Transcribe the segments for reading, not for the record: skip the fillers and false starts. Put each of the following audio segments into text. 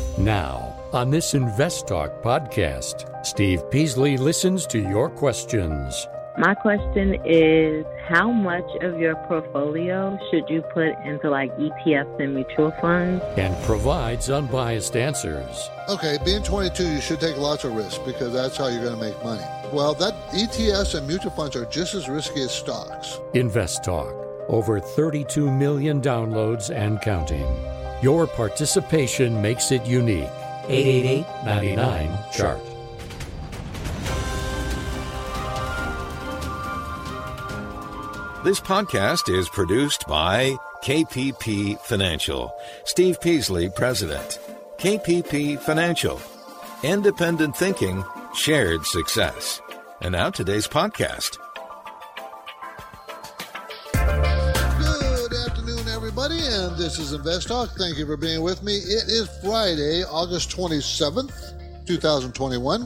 Now, on this Invest Talk podcast, Steve Peasley listens to your questions. My question is, how much of your portfolio should you put into like ETFs and mutual funds? And provides unbiased answers. Okay, being 22, you should take lots of risk because that's how you're going to make money. Well, that ETFs and mutual funds are just as risky as stocks. Invest Talk, over 32 million downloads and counting. Your participation makes it unique. 888-99-CHART. This podcast is produced by KPP Financial. Steve Peasley, President. KPP Financial. Independent thinking, shared success. And now today's podcast. Good afternoon, everybody, and this is Invest Talk. Thank you for being with me. It is Friday, August 27th, 2021,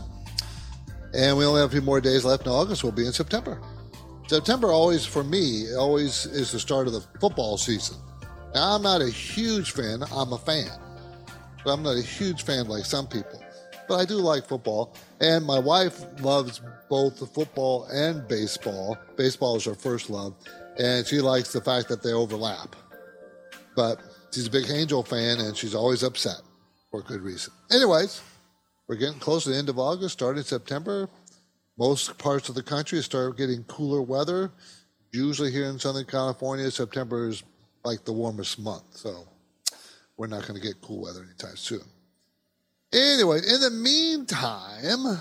and we only have a few more days left in August. We'll be in September. September always, for me, always is the start of the football season. Now, I'm not a huge fan. I'm a fan. But I'm not a huge fan like some people. But I do like football. And my wife loves both the football and baseball. Baseball is her first love. And she likes the fact that they overlap. But she's a big Angel fan, and she's always upset for good reason. Anyways, we're getting close to the end of August, starting September. Most parts of the country start getting cooler weather. Usually here in Southern California, September is like the warmest month. So we're not going to get cool weather anytime soon. Anyway, in the meantime,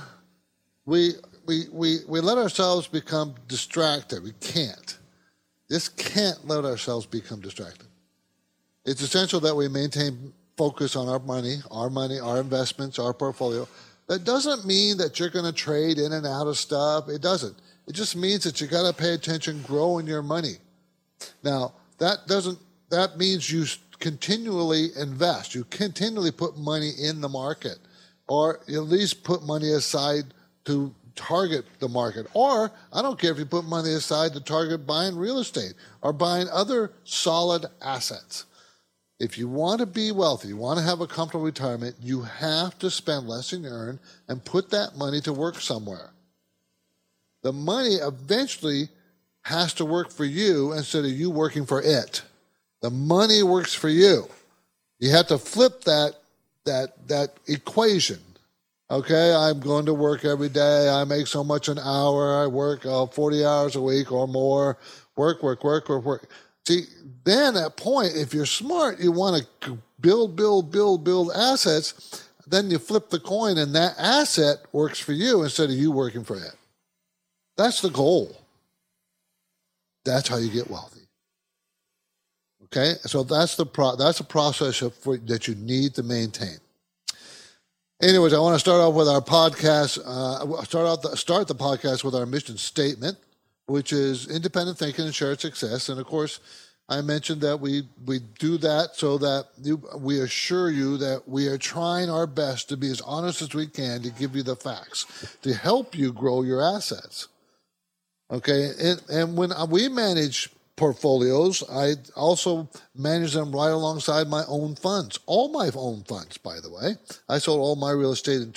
we let ourselves become distracted. We can't. Just can't let ourselves become distracted. It's essential that we maintain focus on our money, our investments, our portfolio. That doesn't mean that you're going to trade in and out of stuff. It doesn't. It just means that you got to pay attention, growing your money. Now, that means you continually invest. You continually put money in the market, or at least put money aside to target the market. Or I don't care if you put money aside to target buying real estate or buying other solid assets. If you want to be wealthy, you want to have a comfortable retirement, you have to spend less than you earn and put that money to work somewhere. The money eventually has to work for you instead of you working for it. The money works for you. You have to flip that equation. Okay, I'm going to work every day. I make so much an hour. I work 40 hours a week or more. Work. See, then at that point, if you're smart, you want to build assets, then you flip the coin and that asset works for you instead of you working for it. That's the goal. That's how you get wealthy. Okay? So that's a process that you need to maintain. Anyways, I want to start off with our podcast. Start the podcast with our mission statement, which is independent thinking and shared success. And of course, I mentioned that we do that so that we assure you that we are trying our best to be as honest as we can to give you the facts, to help you grow your assets. Okay, and when we manage portfolios, I also manage them right alongside my own funds, all my own funds, by the way. I sold all my real estate in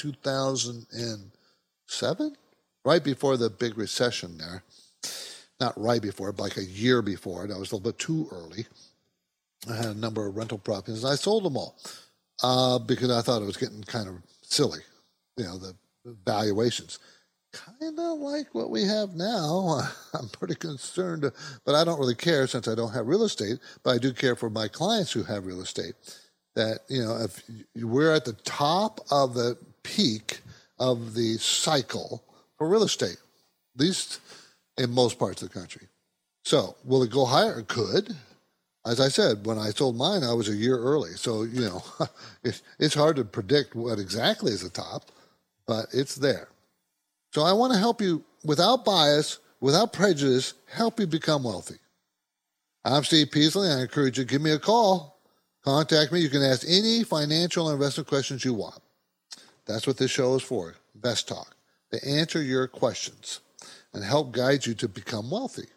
2007, right before the big recession there. Not right before, but like a year before. That was a little bit too early. I had a number of rental properties, and I sold them all because I thought it was getting kind of silly, the valuations. Kind of like what we have now. I'm pretty concerned, but I don't really care since I don't have real estate, but I do care for my clients who have real estate. That, if we're at the top of the peak of the cycle for real estate, at least in most parts of the country. So, will it go higher? It could. As I said, when I sold mine, I was a year early. So, it's hard to predict what exactly is the top, but it's there. So I want to help you without bias, without prejudice, help you become wealthy. I'm Steve Peasley, and I encourage you to give me a call. Contact me. You can ask any financial and investment questions you want. That's what this show is for, Invest Talk, to answer your questions and help guide you to become wealthy.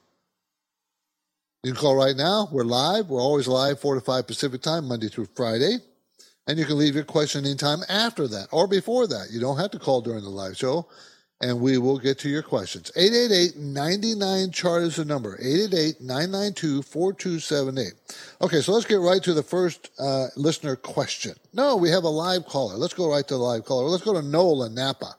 You can call right now. We're live. We're always live 4 to 5 Pacific time, Monday through Friday. And you can leave your question anytime after that or before that. You don't have to call during the live show, and we will get to your questions. 888-99-CHART is the number, 888-992-4278. Okay, so let's get right to the first listener question. No, we have a live caller. Let's go right to the live caller. Let's go to Noel in Napa.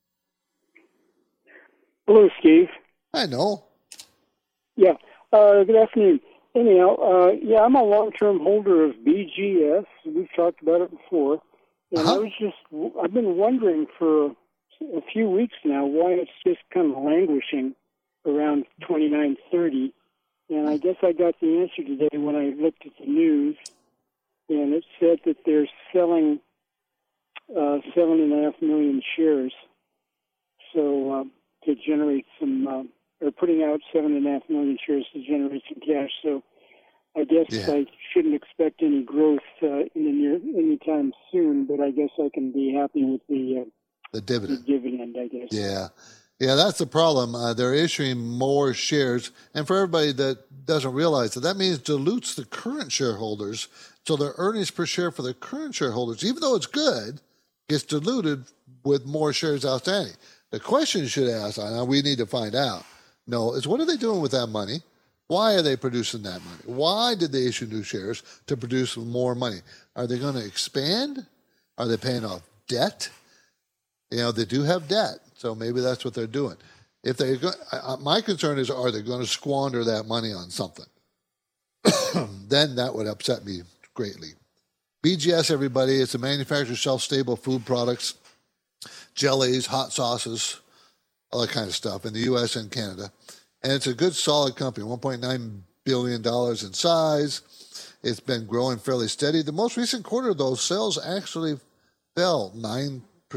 Hello, Steve. Hi, Noel. Yeah, good afternoon. Anyhow, I'm a long-term holder of BGS. We've talked about it before. And I've been wondering for a few weeks now why it's just kind of languishing around 29.30. And I guess I got the answer today when I looked at the news, and it said that they're selling 7.5 million shares. So to generate some, or putting out 7.5 million shares to generate some cash. So I guess I shouldn't expect any growth anytime soon, but I guess I can be happy with the dividend. The dividend, I guess. Yeah, that's the problem. They're issuing more shares, and for everybody that doesn't realize that means dilutes the current shareholders. So their earnings per share for the current shareholders, even though it's good, gets diluted with more shares outstanding. The question you should ask, and we need to find out, is what are they doing with that money? Why are they producing that money? Why did they issue new shares to produce more money? Are they going to expand? Are they paying off debt? They do have debt, so maybe that's what they're doing. If they, my concern is, are they going to squander that money on something? Then that would upset me greatly. BGS, everybody, it's a manufacturer of shelf-stable food products, jellies, hot sauces, all that kind of stuff in the U.S. and Canada. And it's a good, solid company, $1.9 billion in size. It's been growing fairly steady. The most recent quarter, though, sales actually fell 9%.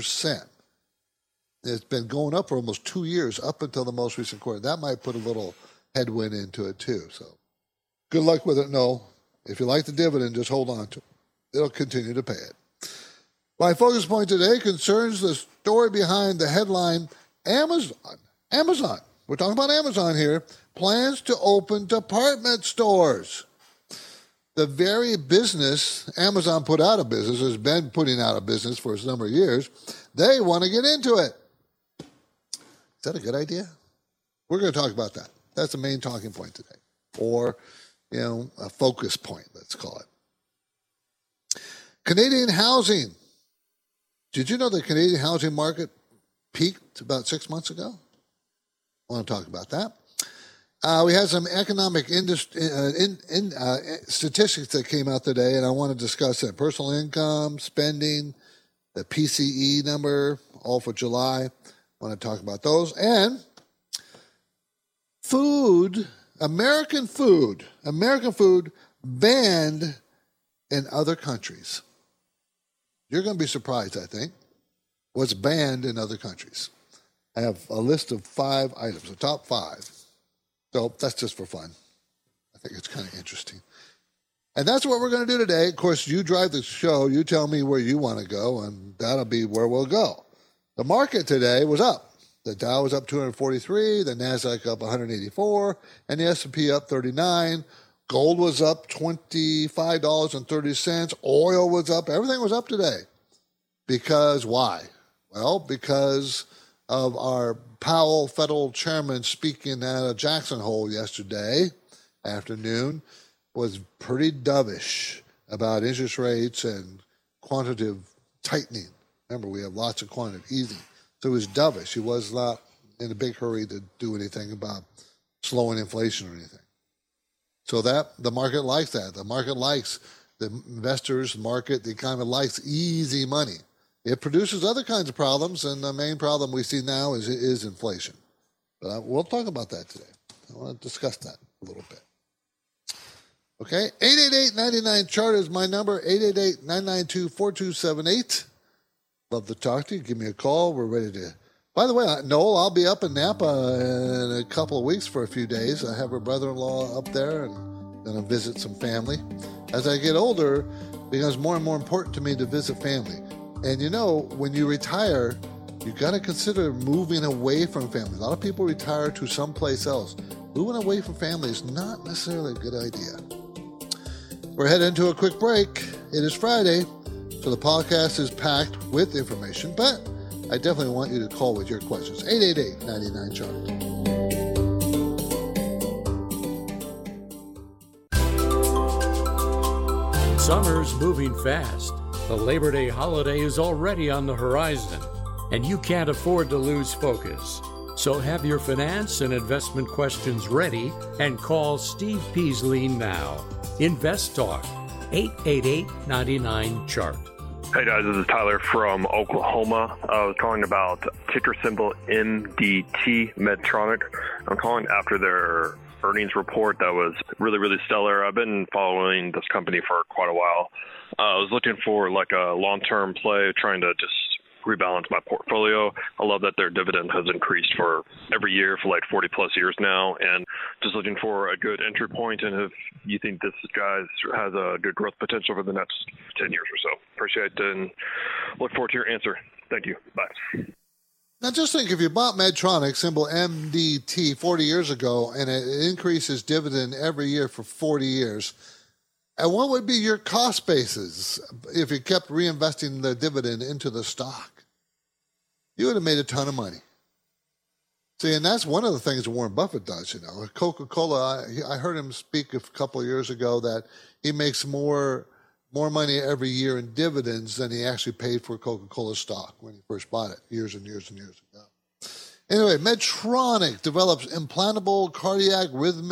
It's been going up for almost 2 years, up until the most recent quarter. That might put a little headwind into it, too. So good luck with it, Noel. If you like the dividend, just hold on to it. It'll continue to pay it. My focus point today concerns the story behind the headline, Amazon. We're talking about Amazon here. Plans to open department stores. The very business Amazon put out of business, has been putting out of business for a number of years, they want to get into it. Is that a good idea? We're going to talk about that. That's the main talking point today. Or, a focus point, let's call it. Canadian housing. Did you know the Canadian housing market peaked about 6 months ago? I want to talk about that. We had some economic statistics that came out today, and I want to discuss that. Personal income, spending, the PCE number, all for July. I want to talk about those. And food, American food banned in other countries. You're going to be surprised, I think, what's banned in other countries. I have a list of 5 items, the top 5. So that's just for fun. I think it's kind of interesting. And that's what we're going to do today. Of course, you drive the show. You tell me where you want to go, and that'll be where we'll go. The market today was up. The Dow was up 243, the NASDAQ up 184, and the S&P up 39. Gold was up $25.30. Oil was up. Everything was up today. Because why? Well, because of our Powell Federal Chairman speaking at a Jackson Hole yesterday afternoon was pretty dovish about interest rates and quantitative tightening. Remember, we have lots of quantitative easing. So he was dovish. He was not in a big hurry to do anything about slowing inflation or anything. So that the market likes that. The market likes the investors, market, the economy likes easy money. It produces other kinds of problems, and the main problem we see now is inflation. But we'll talk about that today. I want to discuss that a little bit. Okay, 888-99-CHART is my number, 888-992-4278. Love to talk to you. Give me a call. We're ready to. By the way, Noel, I'll be up in Napa in a couple of weeks for a few days. I have a brother-in-law up there and going to visit some family. As I get older, it becomes more and more important to me to visit family. And when you retire, you got to consider moving away from family. A lot of people retire to someplace else. Moving away from family is not necessarily a good idea. We're heading into a quick break. It is Friday, so So the podcast is packed with information, but I definitely want you to call with your questions. 888-99-CHART. Summer's moving fast. The Labor Day holiday is already on the horizon, and you can't afford to lose focus. So have your finance and investment questions ready and call Steve Peasley now. Invest Talk, 888-99-CHART. Hey guys, this is Tyler from Oklahoma. I was calling about ticker symbol MDT, Medtronic. I'm calling after their earnings report that was really, really stellar. I've been following this company for quite a while. I was looking for like a long-term play, trying to just rebalance my portfolio. I love that their dividend has increased for every year for like 40 plus years now, and just looking for a good entry point. And if you think this guy has a good growth potential for the next 10 years or so, appreciate it and look forward to your answer. Thank you. Bye. Now, just think, if you bought Medtronic, symbol MDT, 40 years ago, and it increases dividend every year for 40 years, and what would be your cost basis if you kept reinvesting the dividend into the stock? You would have made a ton of money. See, and that's one of the things that Warren Buffett does, you know. Coca-Cola, I heard him speak a couple of years ago that he makes more money every year in dividends than he actually paid for Coca-Cola stock when he first bought it years and years and years ago. Anyway, Medtronic develops implantable cardiac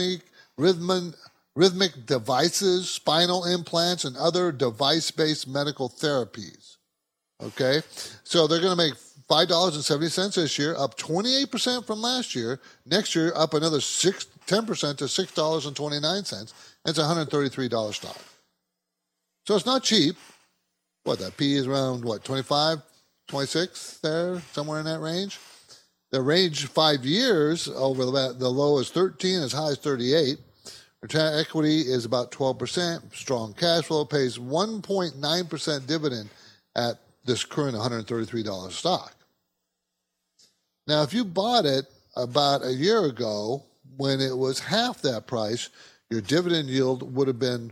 rhythmic devices, spinal implants, and other device-based medical therapies. Okay? So they're going to make $5.70 this year, up 28% from last year. Next year, up another 10% to $6.29. It's a $133 stock. So it's not cheap. What, that P is around, 25, 26 there, somewhere in that range? The range 5 years over the low is 13, as high as 38. Return on equity is about 12%. Strong cash flow, pays 1.9% dividend at this current $133 stock. Now, if you bought it about a year ago when it was half that price, your dividend yield would have been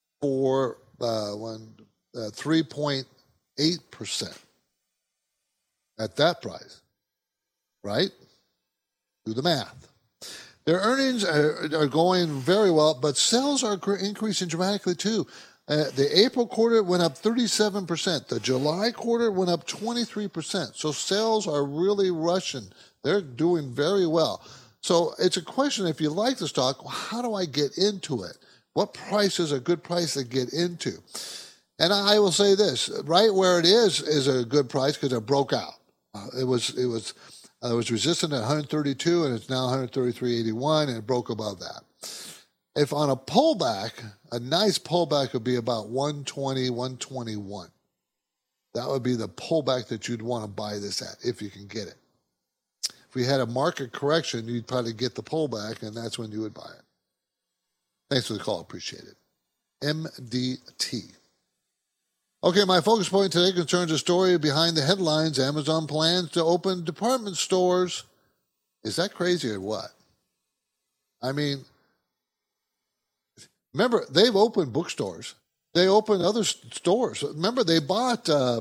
3.8% at that price, right? Do the math. Their earnings are going very well, but sales are increasing dramatically too. The April quarter went up 37%. The July quarter went up 23%. So sales are really rushing. They're doing very well. So it's a question, if you like the stock, how do I get into it? What price is a good price to get into? And I will say this, right where it is a good price because it broke out. It was resistant at 132, and it's now 133.81, and it broke above that. If on a pullback, a nice pullback would be about 120, 121. That would be the pullback that you'd want to buy this at, if you can get it. If we had a market correction, you'd probably get the pullback, and that's when you would buy it. Thanks for the call. Appreciate it. MDT. Okay, my focus point today concerns a story behind the headlines. Amazon plans to open department stores. Is that crazy or what? I mean, remember, they've opened bookstores. They opened other stores. Remember, they bought the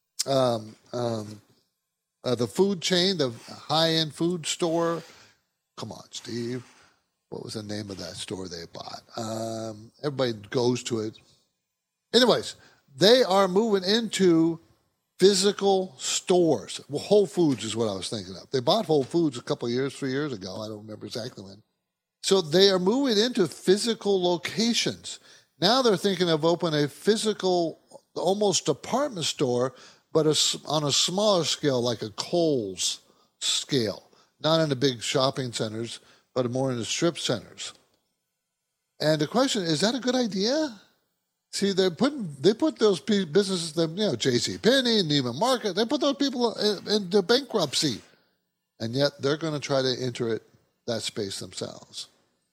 food chain, the high-end food store. Come on, Steve. What was the name of that store they bought? Everybody goes to it. Anyways, they are moving into physical stores. Well, Whole Foods is what I was thinking of. They bought Whole Foods a couple of years, 3 years ago. I don't remember exactly when. So they are moving into physical locations. Now they're thinking of opening a physical, almost department store, but on a smaller scale, like a Kohl's scale. Not in the big shopping centers, but more in the strip centers. And the question, is that a good idea? See, they put those businesses, JCPenney, Neiman Marcus, they put those people into bankruptcy. And yet they're going to try to enter that space themselves.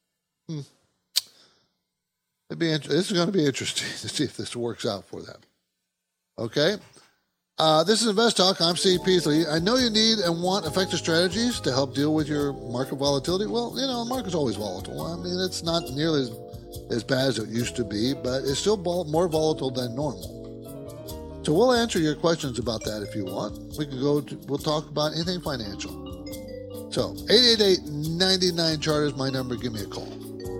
This is going to be interesting to see if this works out for them. Okay? This is Invest Talk. I'm Steve Peasley. I know you need and want effective strategies to help deal with your market volatility. Well, the market's always volatile. I mean, it's not nearly as bad as it used to be, but it's still more volatile than normal. So we'll answer your questions about that if you want. We'll talk about anything financial. So 888-99-CHART is my number. Give me a call.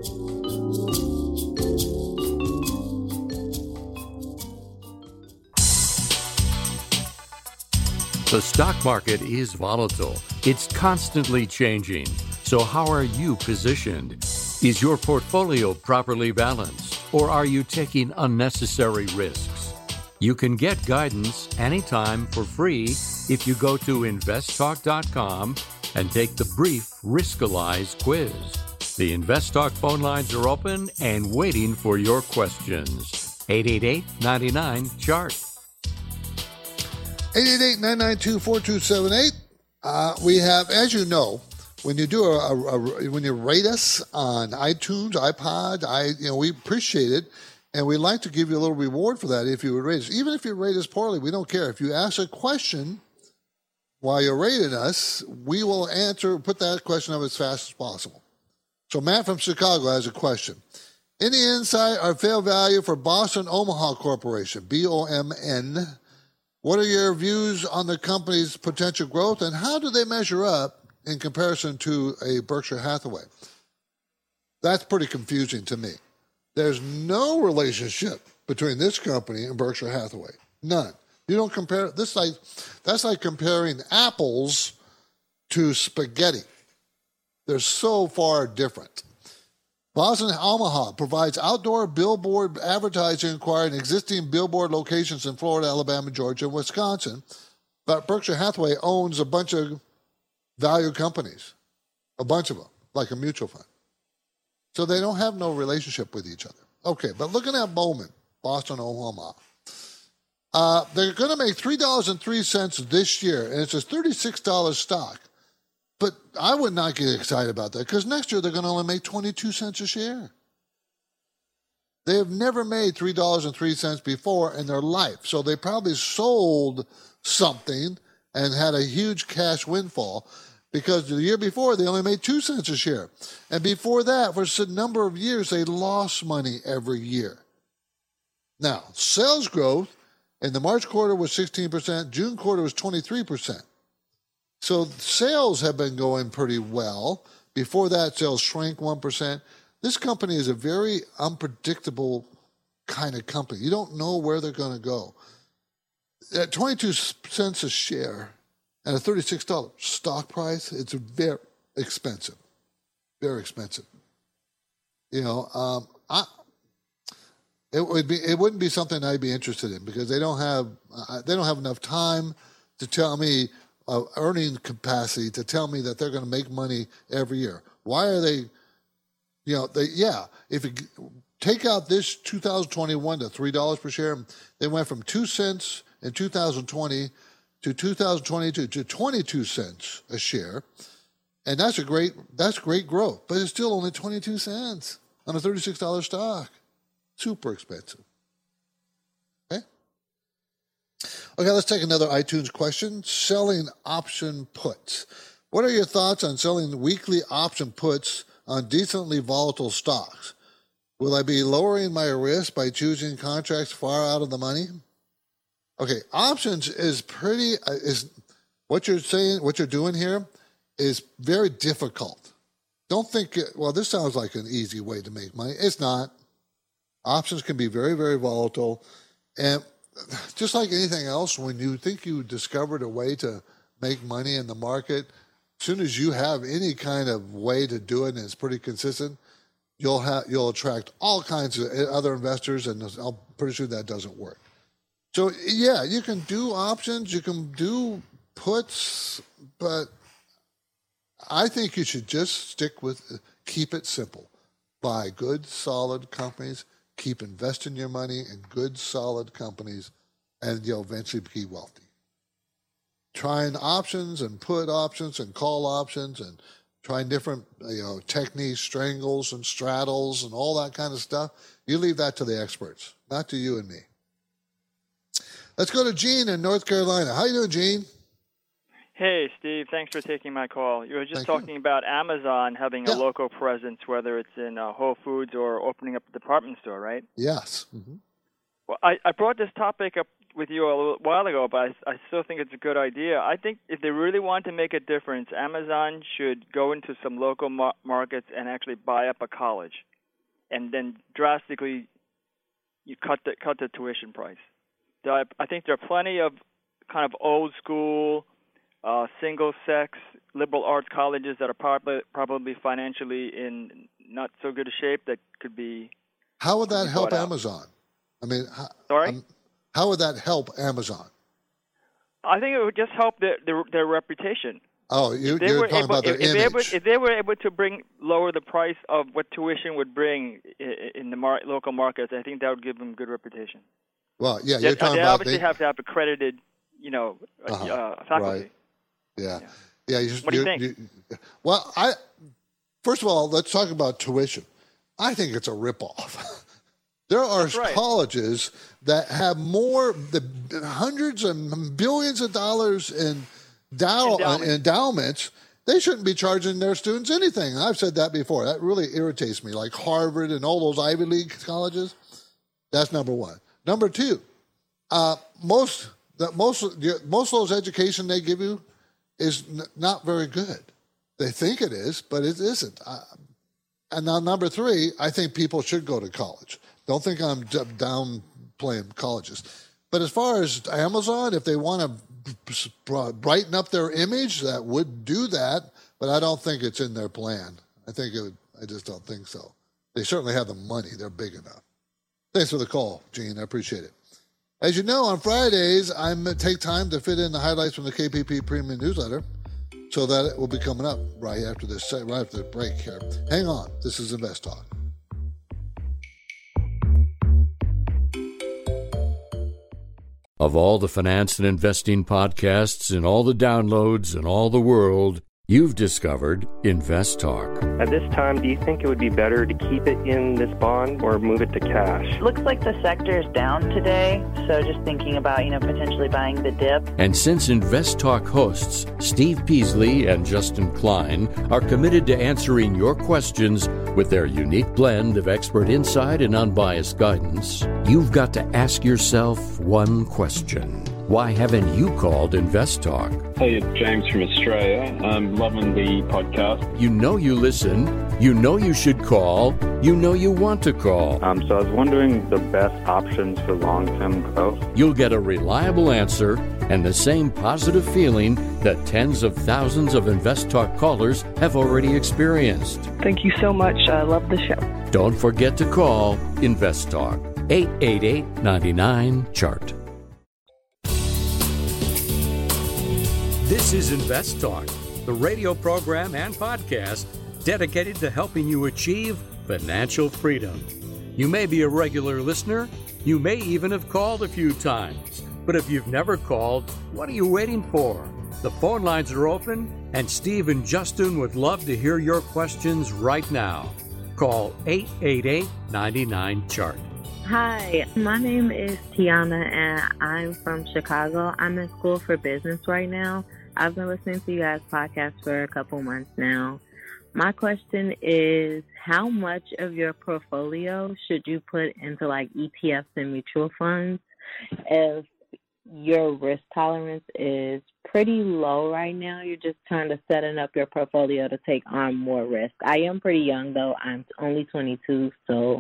The stock market is volatile. It's constantly changing. So how are you positioned? Is your portfolio properly balanced, or are you taking unnecessary risks? You can get guidance anytime for free if you go to investtalk.com and take the brief Riskalyze quiz. The InvestTalk phone lines are open and waiting for your questions. 888-99-CHART. 888-992-4278. We have, as you know, when you do when you rate us on iTunes, iPod, we appreciate it, and we'd like to give you a little reward for that if you would rate us. Even if you rate us poorly, we don't care. If you ask a question while you're rating us, we will put that question up as fast as possible. So Matt from Chicago has a question. Any insight or fair value for Boston Omaha Corporation, BOMN? What are your views on the company's potential growth, and how do they measure up in comparison to a Berkshire Hathaway? That's pretty confusing to me. There's no relationship between this company and Berkshire Hathaway. None. You don't compare this that's like comparing apples to spaghetti. They're so far different. Boston Omaha provides outdoor billboard advertising acquiring existing billboard locations in Florida, Alabama, Georgia, and Wisconsin. But Berkshire Hathaway owns a bunch of value companies, a bunch of them, like a mutual fund. So they don't have no relationship with each other. Okay, but looking at Bowman, Boston Omaha, they're going to make $3.03 this year, and it's a $36 stock. But I would not get excited about that because next year they're going to only make 22 cents a share. They have never made $3.03 before in their life. So they probably sold something and had a huge cash windfall because the year before they only made 2 cents a share. And before that, for a number of years, they lost money every year. Now, sales growth in the March quarter was 16%, June quarter was 23%. So sales have been going pretty well. Before that, sales shrank 1%. This company is a very unpredictable kind of company. You don't know where they're going to go. At 22 cents a share and a $36 stock price, it's very expensive. Very expensive. It wouldn't be something I'd be interested in because they don't have enough time to tell me earning capacity to tell me that they're going to make money every year. Why are they? If you take out this 2021 to $3 per share, they went from 2 cents in 2020 to 2022 to 22 cents a share, and that's great growth. But it's still only 22 cents on a $36 stock. Super expensive. Okay, let's take another iTunes question. Selling option puts. What are your thoughts on selling weekly option puts on decently volatile stocks? Will I be lowering my risk by choosing contracts far out of the money? Okay, options is what you're saying, what you're doing here is very difficult. Don't think, this sounds like an easy way to make money. It's not. Options can be very, very volatile. And just like anything else, when you think you discovered a way to make money in the market, as soon as you have any kind of way to do it and it's pretty consistent, you'll attract all kinds of other investors, and I'm pretty sure that doesn't work. So, yeah, you can do options, you can do puts, but I think you should just keep it simple. Buy good, solid companies. Keep investing your money in good, solid companies, and you'll eventually be wealthy. Trying options and put options and call options and trying different techniques, strangles and straddles and all that kind of stuff, you leave that to the experts, not to you and me. Let's go to Gene in North Carolina. How you doing, Gene? Hey, Steve. Thanks for taking my call. You were just talking about Amazon having a local presence, whether it's in Whole Foods or opening up a department store, right? Yes. Mm-hmm. Well, I brought this topic up with you a little while ago, but I still think it's a good idea. I think if they really want to make a difference, Amazon should go into some local markets and actually buy up a college, and then drastically you cut the tuition price. I think there are plenty of kind of old school, single-sex liberal arts colleges that are probably financially in not so good a shape that could be. How would that help Amazon? I mean, sorry? How would that help Amazon? I think it would just help their reputation. Oh, you're talking about their image. If they were able to lower the price of what tuition would bring in the local markets, I think that would give them good reputation. Well, yeah, you're talking about... They obviously have to have accredited, faculty. Right. Yeah. What do you think? Well, first of all, let's talk about tuition. I think it's a ripoff. There are colleges that have hundreds and billions of dollars in endowments. They shouldn't be charging their students anything. I've said that before. That really irritates me, like Harvard and all those Ivy League colleges. That's number one. Number two, most of those education they give you is not very good. They think it is, but it isn't. And now number three, I think people should go to college. Don't think I'm downplaying colleges. But as far as Amazon, if they want to brighten up their image, that would do that. But I don't think it's in their plan. I just don't think so. They certainly have the money. They're big enough. Thanks for the call, Gene. I appreciate it. As you know, on Fridays, I take time to fit in the highlights from the KPP Premium Newsletter. So that it will be coming up right after the break here. Hang on. This is Invest Talk. Of all the finance and investing podcasts and all the downloads in all the world, you've discovered Invest Talk. At this time, do you think it would be better to keep it in this bond or move it to cash? Looks like the sector is down today, so just thinking about, potentially buying the dip. And since Invest Talk hosts Steve Peasley and Justin Klein are committed to answering your questions with their unique blend of expert insight and unbiased guidance, you've got to ask yourself one question. Why haven't you called Invest Talk? Hey, it's James from Australia. I'm loving the podcast. You know you listen. You know you should call. You know you want to call. So I was wondering the best options for long-term growth. You'll get a reliable answer and the same positive feeling that tens of thousands of Invest Talk callers have already experienced. Thank you so much. I love the show. Don't forget to call Invest Talk. 888-99-CHART. This is Invest Talk, the radio program and podcast dedicated to helping you achieve financial freedom. You may be a regular listener. You may even have called a few times. But if you've never called, what are you waiting for? The phone lines are open, and Steve and Justin would love to hear your questions right now. Call 888-99-CHART. Hi, my name is Tiana, and I'm from Chicago. I'm in school for business right now. I've been listening to you guys' podcast for a couple months now. My question is, how much of your portfolio should you put into like ETFs and mutual funds if your risk tolerance is pretty low right now? You're just kind of setting up your portfolio to take on more risk. I am pretty young, though. I'm only 22, so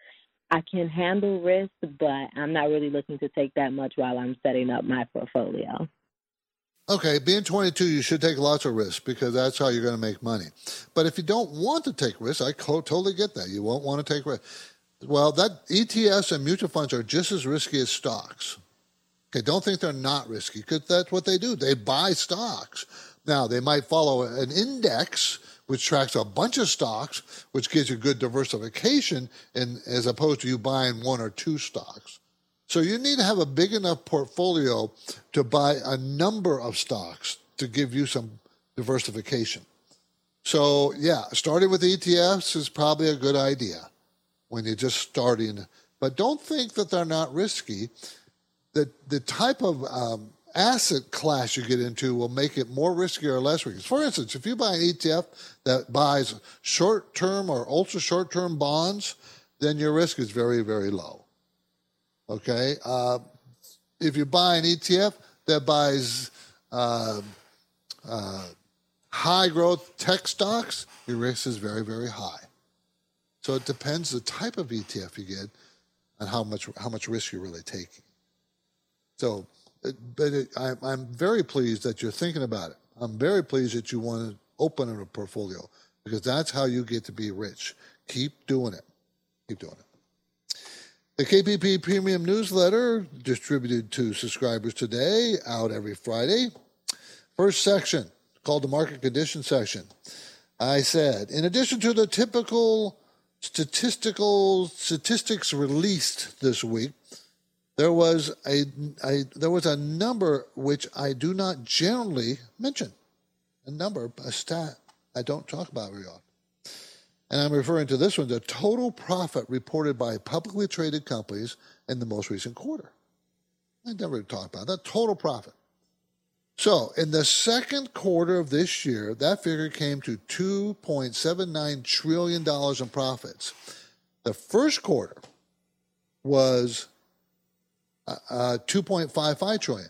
I can handle risk, but I'm not really looking to take that much while I'm setting up my portfolio. Okay, being 22, you should take lots of risks because that's how you're going to make money. But if you don't want to take risks, I totally get that. You won't want to take risks. Well, that ETFs and mutual funds are just as risky as stocks. Okay, don't think they're not risky because that's what they do. They buy stocks. Now, they might follow an index which tracks a bunch of stocks, which gives you good diversification as opposed to you buying one or two stocks. So you need to have a big enough portfolio to buy a number of stocks to give you some diversification. So, yeah, starting with ETFs is probably a good idea when you're just starting. But don't think that they're not risky. The type of asset class you get into will make it more risky or less risky. For instance, if you buy an ETF that buys short-term or ultra-short-term bonds, then your risk is very, very low. Okay? if you buy an ETF that buys high growth tech stocks, your risk is very, very high. So it depends the type of ETF you get and how much risk you're really taking. So, I'm very pleased that you're thinking about it. I'm very pleased that you want to open a portfolio because that's how you get to be rich. Keep doing it. Keep doing it. The KPP Premium Newsletter, distributed to subscribers today, out every Friday. First section, called the Market Condition section. I said, in addition to the typical statistics released this week, there was a number which I do not generally mention. A stat I don't talk about very often. And I'm referring to this one, the total profit reported by publicly traded companies in the most recent quarter. I never talk about that, total profit. So in the second quarter of this year, that figure came to $2.79 trillion in profits. The first quarter was $2.55 trillion.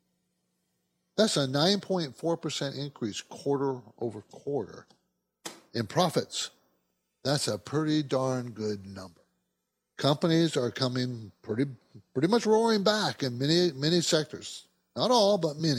That's a 9.4% increase quarter over quarter in profits. That's a pretty darn good number. Companies are coming pretty much roaring back in many sectors. Not all, but many.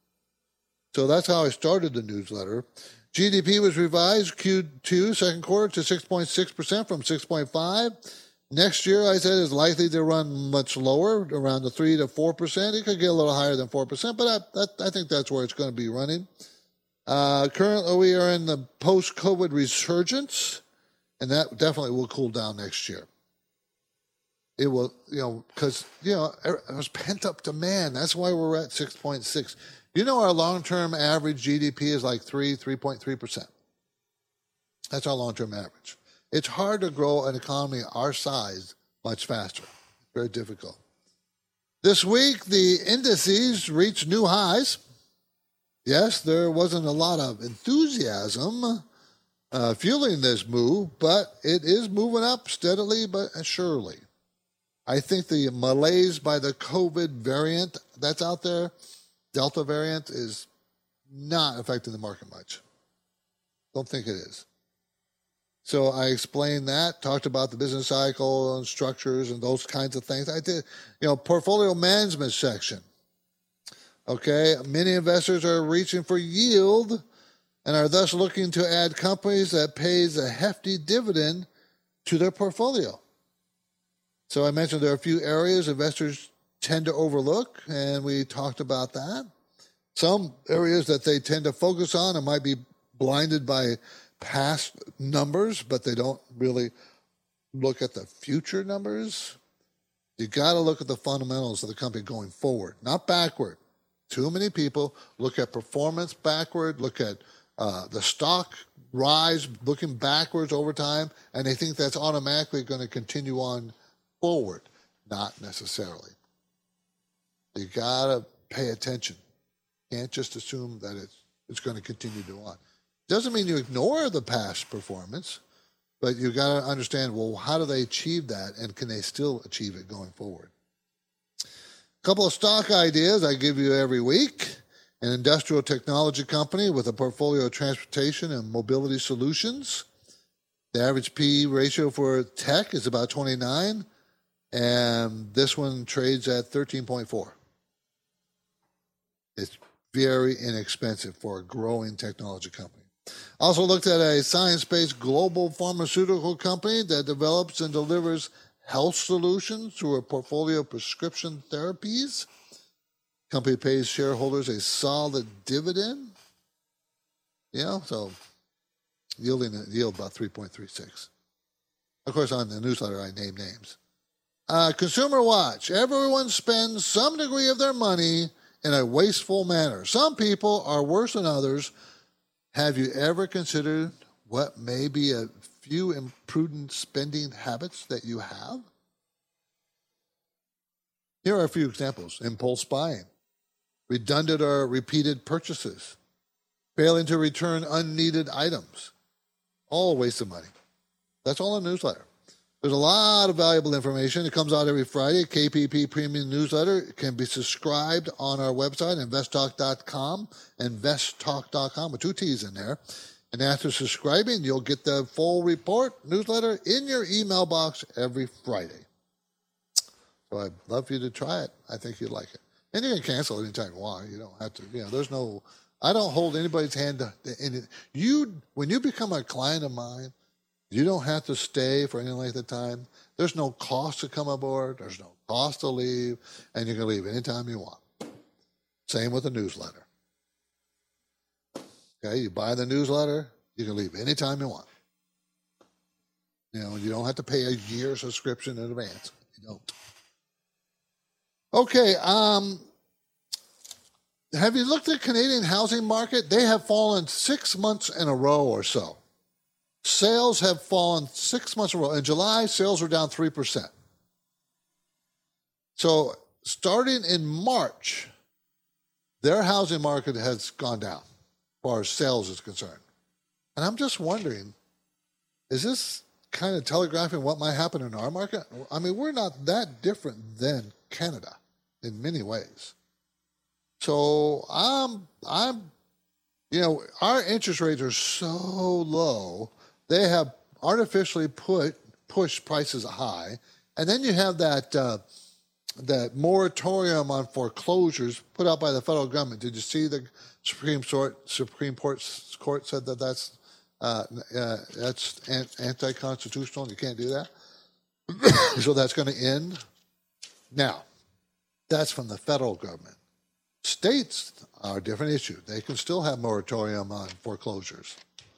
So that's how I started the newsletter. GDP was revised Q2, second quarter, to 6.6% from 6.5%. Next year, I said, is likely to run much lower, around the 3 to 4%. It could get a little higher than 4%, but I think that's where it's going to be running. Currently, we are in the post-COVID resurgence, and that definitely will cool down next year. It will, because, it was pent-up demand. That's why we're at 6.6. Our long-term average GDP is like 3.3%. That's our long-term average. It's hard to grow an economy our size much faster. Very difficult. This week, the indices reached new highs. Yes, there wasn't a lot of enthusiasm fueling this move, but it is moving up steadily but surely. I think the malaise by the COVID variant that's out there, Delta variant, is not affecting the market much. Don't think it is. So I explained that, talked about the business cycle and structures and those kinds of things. I did, portfolio management section. Okay, many investors are reaching for yield and are thus looking to add companies that pays a hefty dividend to their portfolio. So I mentioned there are a few areas investors tend to overlook, and we talked about that. Some areas that they tend to focus on and might be blinded by past numbers, but they don't really look at the future numbers. You got to look at the fundamentals of the company going forward, not backward. Too many people look at performance backward, look at the stock rise, looking backwards over time, and they think that's automatically going to continue on forward. Not necessarily. You got to pay attention. Can't just assume that it's going to continue to go on. Doesn't mean you ignore the past performance, but you got to understand, well, how do they achieve that, and can they still achieve it going forward? A couple of stock ideas I give you every week. An industrial technology company with a portfolio of transportation and mobility solutions. The average P/E ratio for tech is about 29, and this one trades at 13.4. It's very inexpensive for a growing technology company. Also looked at a science-based global pharmaceutical company that develops and delivers health solutions through a portfolio of prescription therapies. Company pays shareholders a solid dividend. So yield about 3.36. Of course, on the newsletter, I name names. Consumer Watch. Everyone spends some degree of their money in a wasteful manner. Some people are worse than others. Have you ever considered what may be a few imprudent spending habits that you have? Here are a few examples. Impulse buying, redundant or repeated purchases, failing to return unneeded items, all a waste of money. That's all in the newsletter. There's a lot of valuable information. It comes out every Friday. KPP Premium Newsletter. It can be subscribed on our website, investtalk.com, investtalk.com with 2 T's in there. And after subscribing, you'll get the full report newsletter in your email box every Friday. So I'd love for you to try it. I think you'd like it. And you can cancel anytime you want. You don't have to, I don't hold anybody's hand in it. When you become a client of mine, you don't have to stay for any length of time. There's no cost to come aboard. There's no cost to leave. And you can leave anytime you want. Same with the newsletter. Okay, you buy the newsletter, you can leave anytime you want. You don't have to pay a year subscription in advance. You don't. Okay, have you looked at the Canadian housing market? They have fallen 6 months in a row or so. Sales have fallen 6 months in a row. In July, sales were down 3%. So starting in March, their housing market has gone down as far as sales is concerned. And I'm just wondering, is this kind of telegraphing what might happen in our market? I mean, we're not that different than Canada in many ways. So our interest rates are so low, they have artificially pushed prices high. And then you have that moratorium on foreclosures put out by the federal government. Did you see the Supreme Court said that's anti-constitutional and you can't do that? So that's going to end. Now, that's from the federal government. States are a different issue. They can still have moratorium on foreclosures.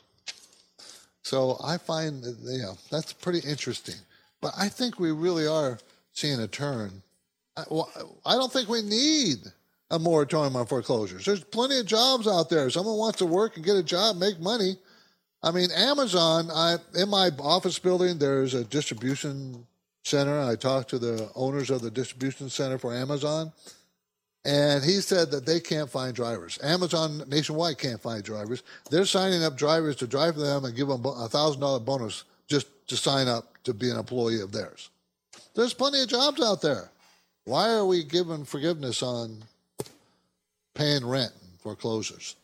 So I find that's pretty interesting. But I think we really are seeing a turn. I don't think we need a moratorium on foreclosures. There's plenty of jobs out there. Someone wants to work and get a job, make money. I mean, Amazon, in my office building, there's a distribution center. I talked to the owners of the distribution center for Amazon, and he said that they can't find drivers. Amazon nationwide can't find drivers. They're signing up drivers to drive for them and give them a $1,000 bonus just to sign up to be an employee of theirs. There's plenty of jobs out there. Why are we giving forgiveness on paying rent and foreclosures?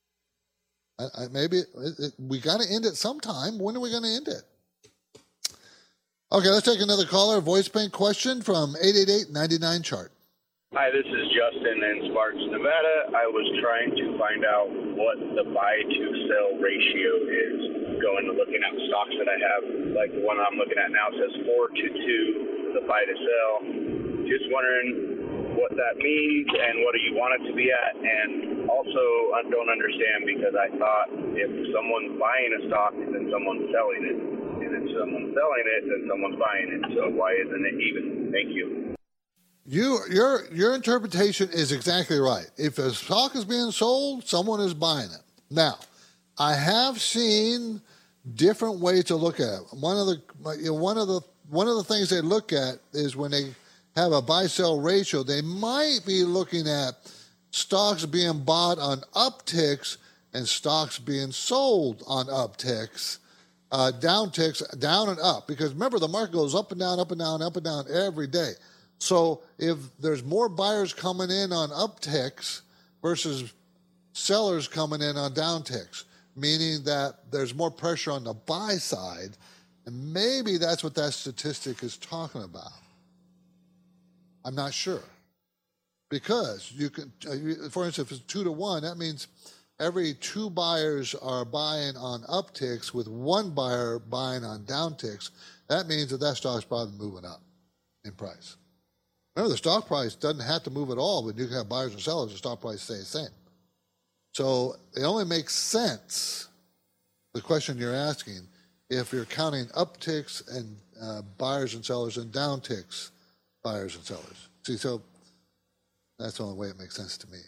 Maybe we got to end it sometime. When are we going to end it? Okay, let's take another caller. Voice bank question from 888-99-CHART. Hi, this is Justin in Sparks, Nevada. I was trying to find out what the buy-to-sell ratio is going to looking at the stocks that I have. Like the one I'm looking at now says 4 to 2, the buy-to-sell. Just wondering what that means and what do you want it to be at. And also, I don't understand because I thought if someone's buying a stock, then someone's selling it. And if someone's selling it, then someone's buying it. So why isn't it even? Thank you. Your interpretation is exactly right. If a stock is being sold, someone is buying it. Now, I have seen different ways to look at it. One of the things they look at is when they have a buy-sell ratio, they might be looking at stocks being bought on upticks and stocks being sold on upticks, downticks, down and up. Because remember, the market goes up and down, up and down, up and down every day. So if there's more buyers coming in on upticks versus sellers coming in on downticks, meaning that there's more pressure on the buy side, and maybe that's what that statistic is talking about. I'm not sure. Because you can, for instance, if it's 2 to 1, that means every 2 buyers are buying on upticks with 1 buyer buying on downticks. That means that stock's probably moving up in price. Remember, the stock price doesn't have to move at all, but you can have buyers and sellers, the stock price stays the same. So it only makes sense, the question you're asking, if you're counting upticks and buyers and sellers and downticks, buyers and sellers. See, so that's the only way it makes sense to me.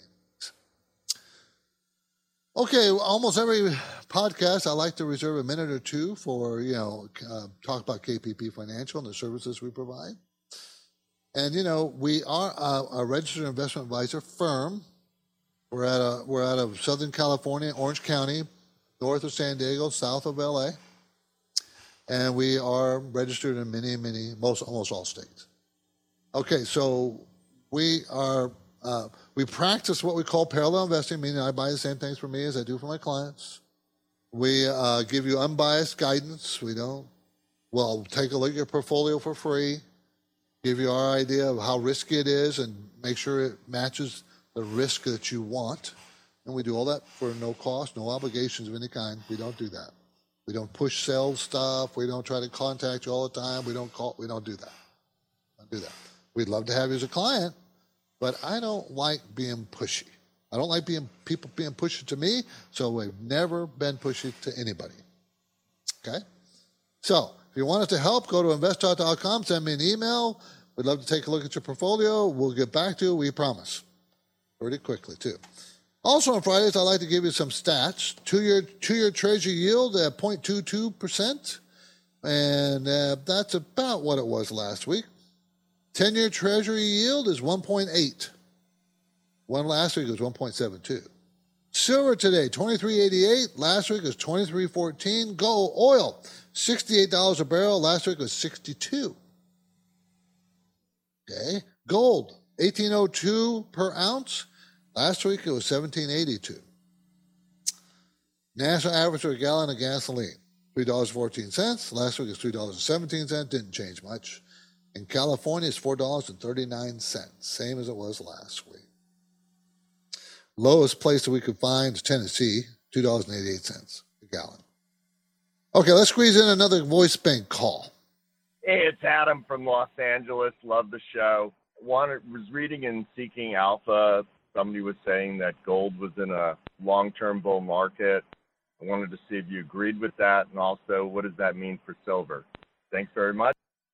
Okay, almost every podcast, I like to reserve a minute or two for, talk about KPP Financial and the services we provide. And, we are a registered investment advisor firm. We're out of Southern California, Orange County, north of San Diego, south of LA. and we are registered in almost all states. Okay, so we practice what we call parallel investing, meaning I buy the same things for me as I do for my clients. We give you unbiased guidance. We'll take a look at your portfolio for free, give you our idea of how risky it is, and make sure it matches the risk that you want. And we do all that for no cost, no obligations of any kind. We don't do that. We don't push sell stuff. We don't try to contact you all the time. We don't do that. We'd love to have you as a client, but I don't like being pushy. I don't like people being pushy to me, so we've never been pushy to anybody. Okay? So, if you want us to help, go to investtalk.com, send me an email. We'd love to take a look at your portfolio. We'll get back to you, we promise. Pretty quickly, too. Also on Fridays, I'd like to give you some stats. Two-year Treasury yield at 0.22%, and that's about what it was last week. 10-year Treasury yield is 1.8. One last week was 1.72. Silver today, $23.88. Last week was $23.14. Gold, oil, $68 a barrel. Last week was $62. Okay. Gold, $18.02 per ounce. Last week it was $17.82. National average for a gallon of gasoline, $3.14. Last week was $3.17. Didn't change much. In California, it's $4.39, same as it was last week. Lowest place that we could find is Tennessee, $2.88 a gallon. Okay, let's squeeze in another voice bank call. Hey, it's Adam from Los Angeles. Love the show. Was reading in Seeking Alpha, somebody was saying that gold was in a long-term bull market. I wanted to see if you agreed with that, and also, what does that mean for silver? Thanks very much.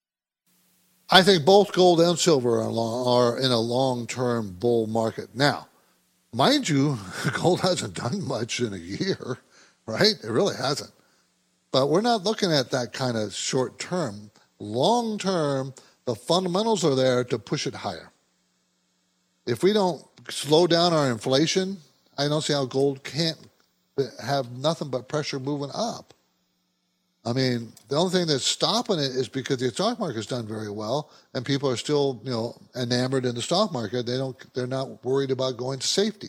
I think both gold and silver are in a long-term bull market. Now, mind you, gold hasn't done much in a year, right? It really hasn't. But we're not looking at that kind of short-term. Long-term, the fundamentals are there to push it higher. If we don't slow down our inflation, I don't see how gold can't have nothing but pressure moving up. I mean, the only thing that's stopping it is because the stock market's done very well, and people are still, enamored in the stock market. They're not worried about going to safety.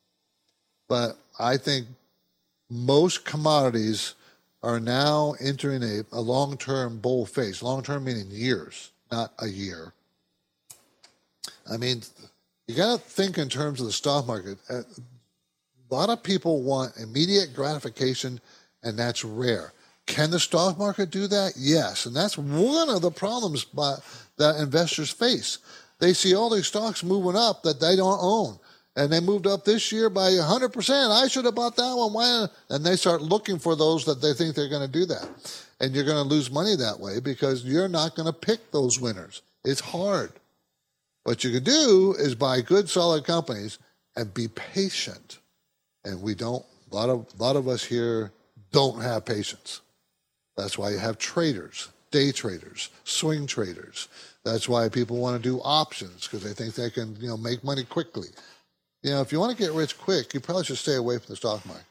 But I think most commodities are now entering a long-term bull phase. Long-term meaning years, not a year. I mean, you got to think in terms of the stock market. A lot of people want immediate gratification, and that's rare. Can the stock market do that? Yes. And that's one of the problems that investors face. They see all these stocks moving up that they don't own. And they moved up this year by 100%. I should have bought that one. Why? And they start looking for those that they think they're going to do that. And you're going to lose money that way because you're not going to pick those winners. It's hard. What you can do is buy good, solid companies and be patient. And we don't. A lot of us here don't have patience. That's why you have traders, day traders, swing traders. That's why people want to do options because they think they can, make money quickly. If you want to get rich quick, you probably should stay away from the stock market.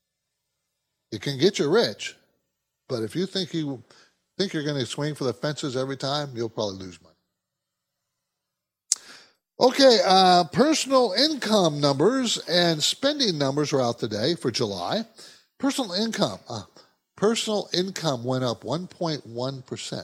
It can get you rich, but if you think you're going to swing for the fences every time, you'll probably lose money. Okay, personal income numbers and spending numbers are out today for July. Personal income went up 1.1%.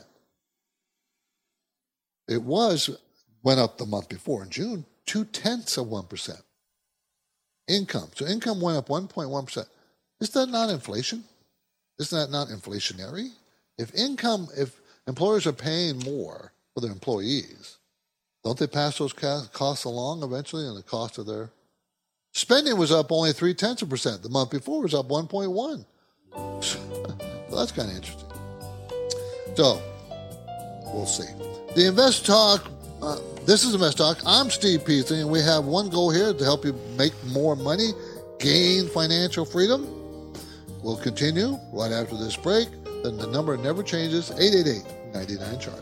It went up the month before in June, 0.2%. Income. So income went up 1.1%. Is that not inflation? Isn't that not inflationary? If employers are paying more for their employees, don't they pass those costs along eventually in the cost of their... Spending was up only 0.3%. The month before was up 1.1%. Well, that's kind of interesting. So, we'll see. The Invest Talk, this is Invest Talk. I'm Steve Peasley, and we have one goal here to help you make more money, gain financial freedom. We'll continue right after this break. Then the number never changes, 888-99-CHART.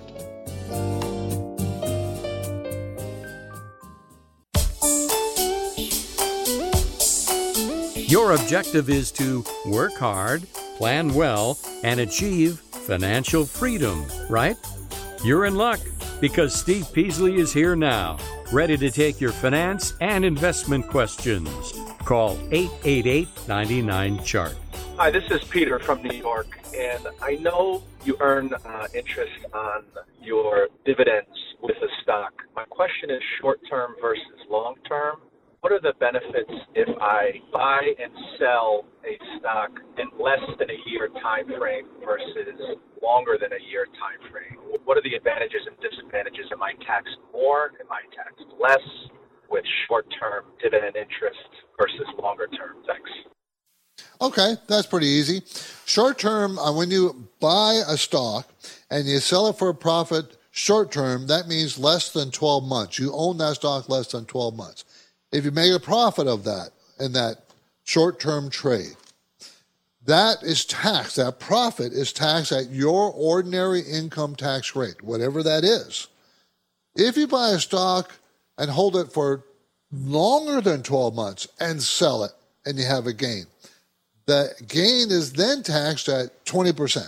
Your objective is to work hard, plan well, and achieve financial freedom, right? You're in luck because Steve Peasley is here now, ready to take your finance and investment questions. Call 888-99-CHART. Hi, this is Peter from New York, and I know you earn interest on your dividends with a stock. My question is short-term versus long-term. What are the benefits if I buy and sell a stock in less than a year time frame versus longer than a year time frame? What are the advantages and disadvantages? Am I taxed more? Am I taxed less with short-term dividend interest versus longer-term? Thanks. Okay, that's pretty easy. Short-term, when you buy a stock and you sell it for a profit short-term, that means less than 12 months. You own that stock less than 12 months. If you make a profit of that in that short-term trade, that is taxed. That profit is taxed at your ordinary income tax rate, whatever that is. If you buy a stock and hold it for longer than 12 months and sell it and you have a gain, the gain is then taxed at 20%.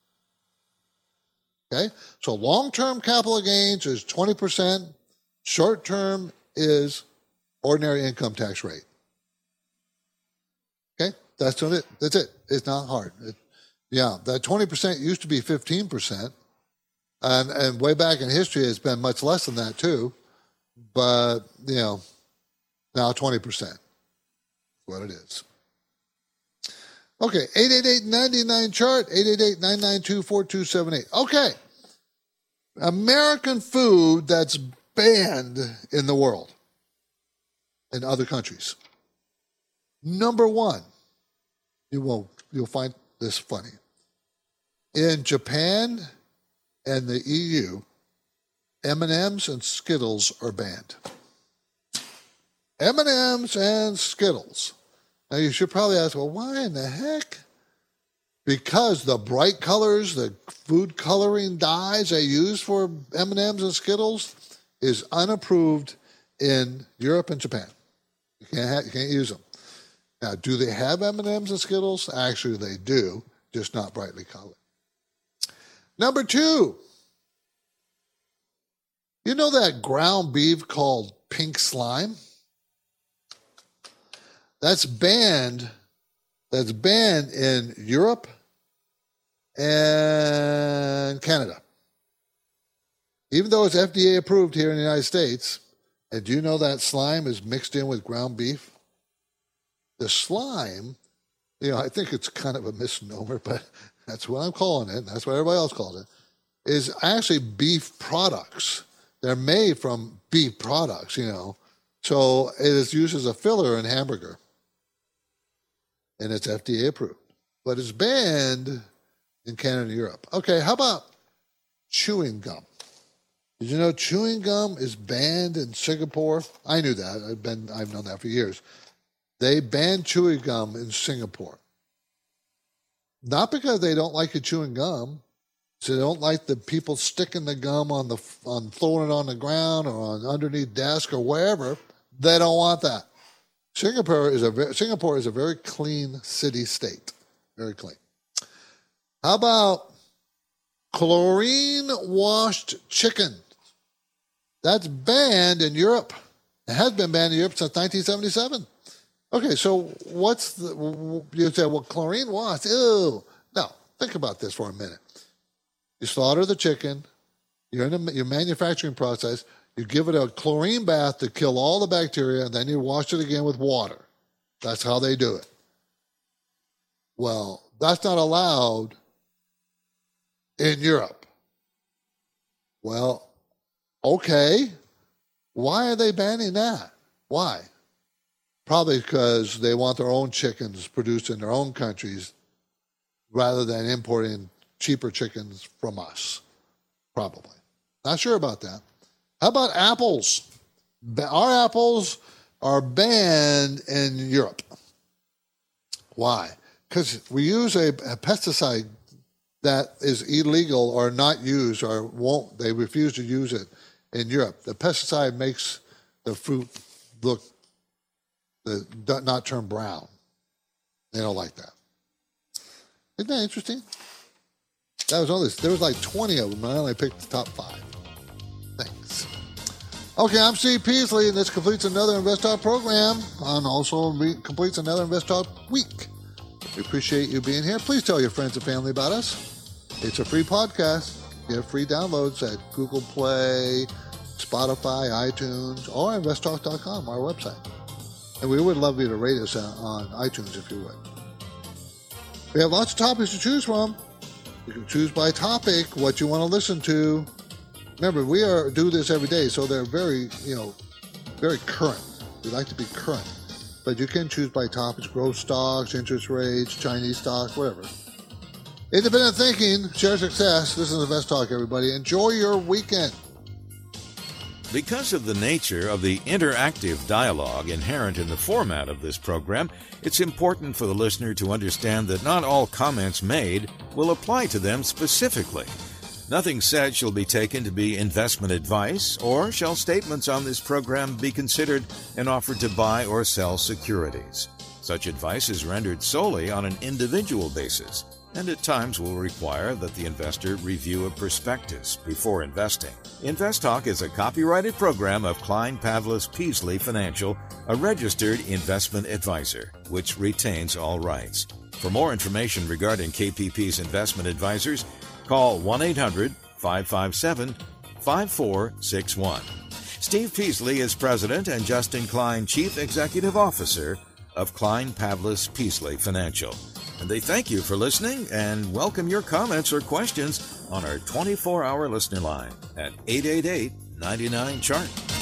Okay? So long-term capital gains is 20%. Short-term is ordinary income tax rate. Okay? That's it. That's it. It's not hard. That 20% used to be 15%. And way back in history, it's been much less than that too. But, now 20%. That's what it is. Okay, 888-99-CHART, 888-992-4278. Okay, American food that's banned in the world, in other countries. Number one, you'll find this funny. In Japan and the EU, M&Ms and Skittles are banned. M&Ms and Skittles. Now, you should probably ask, well, why in the heck? Because the bright colors, the food coloring dyes they use for M&Ms and Skittles is unapproved in Europe and Japan. You can't use them. Now, do they have M&Ms and Skittles? Actually, they do, just not brightly colored. Number two, you know that ground beef called pink slime? That's banned in Europe and Canada. Even though it's FDA approved here in the United States, and do you know that slime is mixed in with ground beef? The slime, I think it's kind of a misnomer, but that's what I'm calling it, and that's what everybody else calls it, is actually beef products. They're made from beef products, So it is used as a filler in hamburger. And it's FDA approved. But it's banned in Canada and Europe. Okay, how about chewing gum? Did you know chewing gum is banned in Singapore? I knew that. I've known that for years. They banned chewing gum in Singapore. Not because they don't like you chewing gum. So they don't like the people sticking the gum on throwing it on the ground or on underneath desk or wherever. They don't want that. Singapore is a very clean city-state. Very clean. How about chlorine-washed chicken? That's banned in Europe. It has been banned in Europe since 1977. Okay, so you say, well, chlorine-washed, ew. Now, think about this for a minute. You slaughter the chicken, you're in your manufacturing process, you give it a chlorine bath to kill all the bacteria, and then you wash it again with water. That's how they do it. Well, that's not allowed in Europe. Well, okay. Why are they banning that? Why? Probably because they want their own chickens produced in their own countries rather than importing cheaper chickens from us. Probably. Not sure about that. How about apples? Our apples are banned in Europe. Why? Because we use a pesticide that is illegal or not used or won't. They refuse to use it in Europe. The pesticide makes the fruit not turn brown. They don't like that. Isn't that interesting? There was like 20 of them, and I only picked the top 5. Thanks. Okay, I'm Steve Peasley, and this completes another Invest Talk program, and also completes another Invest Talk week. We appreciate you being here. Please tell your friends and family about us. It's a free podcast. You have free downloads at Google Play, Spotify, iTunes, or investtalk.com, our website. And we would love you to rate us on iTunes if you would. We have lots of topics to choose from. You can choose by topic what you want to listen to. Remember, we do this every day, so they're very current. We like to be current. But you can choose by topics: growth stocks, interest rates, Chinese stocks, whatever. Independent thinking, share success. This is Invest Talk, everybody. Enjoy your weekend. Because of the nature of the interactive dialogue inherent in the format of this program, it's important for the listener to understand that not all comments made will apply to them specifically. Nothing said shall be taken to be investment advice, or shall statements on this program be considered an offer to buy or sell securities. Such advice is rendered solely on an individual basis, and at times will require that the investor review a prospectus before investing. Invest Talk is a copyrighted program of Klein Pavlis Peasley Financial, a registered investment advisor, which retains all rights. For more information regarding KPP's investment advisors, call 1-800-557-5461. Steve Peasley is President and Justin Klein Chief Executive Officer of Klein Pavlis Peasley Financial. And they thank you for listening and welcome your comments or questions on our 24-hour listener line at 888-99-CHART.